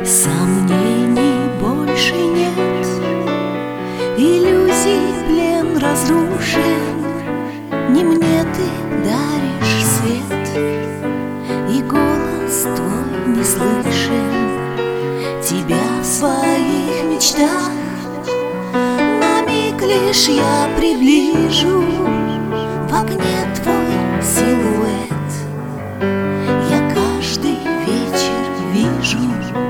Сомнений больше нет, иллюзий плен разрушен. Не мне ты даришь свет, и голос твой не слышен. Тебя в своих мечтах на миг лишь я приближу. В огне твой силуэт я каждый вечер вижу.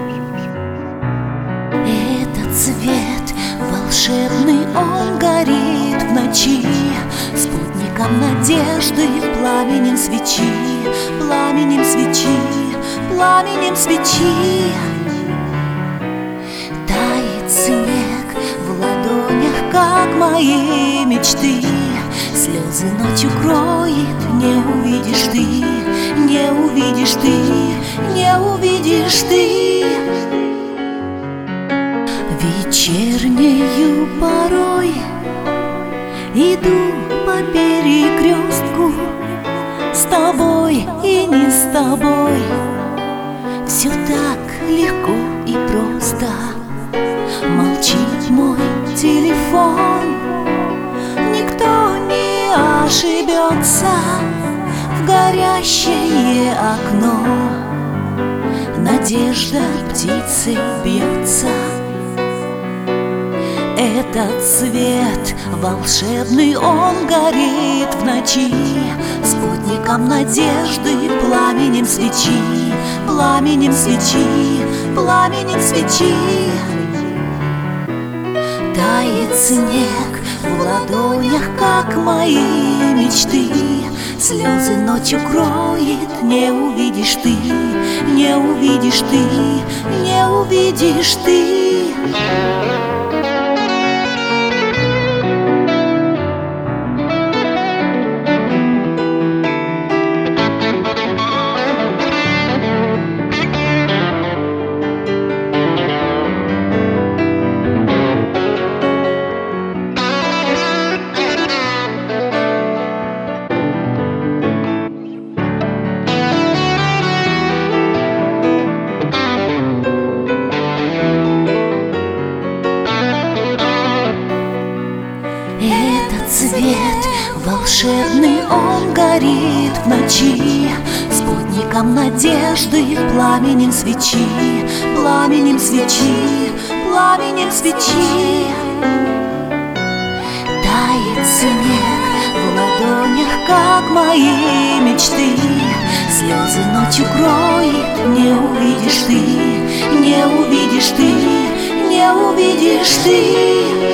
Этот цвет волшебный, он горит в ночи, спутником надежды, пламенем свечи, пламенем свечи, пламенем свечи. Тает снег в ладонях, как мои мечты. Слезы ночью кроет, не увидишь ты, не увидишь ты, не увидишь ты. Вечернею порой иду по перекрестку, с тобой и не с тобой. Все так легко и просто. Молчит мой телефон, никто не ошибется. В горящее окно надежда птицы бьется. Этот свет волшебный, он горит в ночи, спутником надежды, пламенем свечи, пламенем свечи, пламенем свечи. Тает снег в ладонях, как мои мечты. Слезы ночью кроет, не увидишь ты, не увидишь ты, не увидишь ты. Этот цвет волшебный, он горит в ночи, спутником надежды, пламенем свечи, пламенем свечи, пламенем свечи. Тает снег в ладонях, как мои мечты. Слезы ночью кроет, не увидишь ты, не увидишь ты, не увидишь ты.